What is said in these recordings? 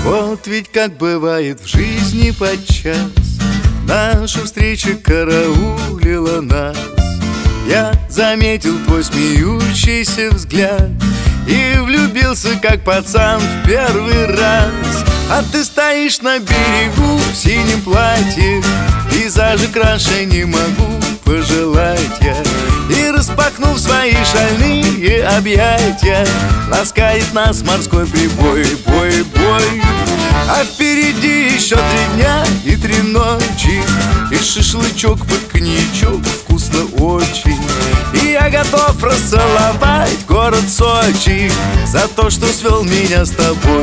Вот ведь как бывает в жизни подчас, наша встреча караулила нас. Я заметил твой смеющийся взгляд и влюбился, как пацан, в первый раз. А ты стоишь на берегу в синем платье, пейзажи краше не могу пожелать я. И распахнув свои шальные объятия, ласкает нас морской прибой, бой, бой. А впереди еще 3 дня и 3 ночи, и шашлычок под коньячок вкусно очень. И я готов расцеловать город Сочи за то, что свел меня с тобой.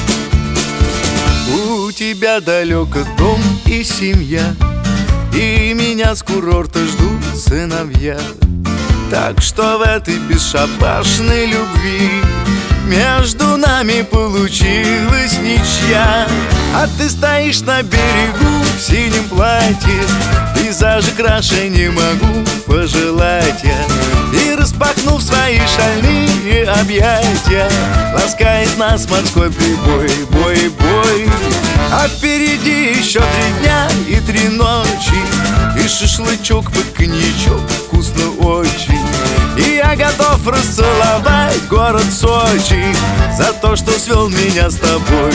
У тебя далеко дом и семья, и меня с курорта ждут сыновья. Так что в этой бесшабашной любви между нами получилась ничья. А ты стоишь на берегу в синем платье, пейзажи краше не могу пожелать я. И распахнув свои шальные объятия, ласкает нас морской прибой, бой, бой. А впереди еще 3 дня и 3 ночи, и шашлычок под коньячок вкусно очень. И я готов расцеловать город Сочи за то, что свел меня с тобой.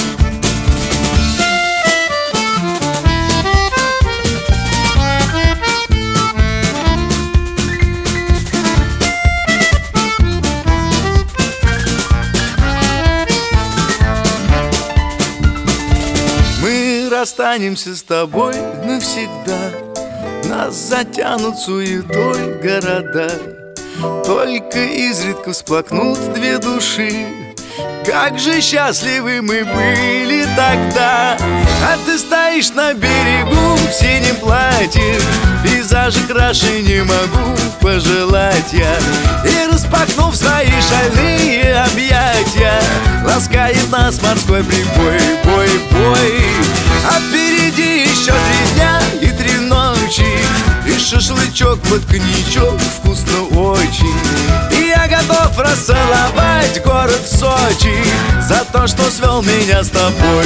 Мы расстанемся с тобой навсегда, нас затянут суетой города. Только изредка всплакнут 2 души. Как же счастливы мы были тогда. А ты стоишь на берегу в синем платье, пейзажи краше не могу пожелать я. И распахнув свои шальные объятия, ласкает нас морской прибой, бой, бой. А впереди еще 3 дня и 3 ночи, и шашлычок под коньячок вкусно очень. И я готов расцеловать город Сочи за то, что свел меня с тобой.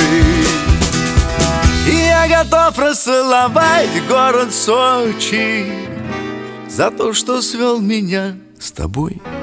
И я готов расцеловать город Сочи за то, что свел меня с тобой.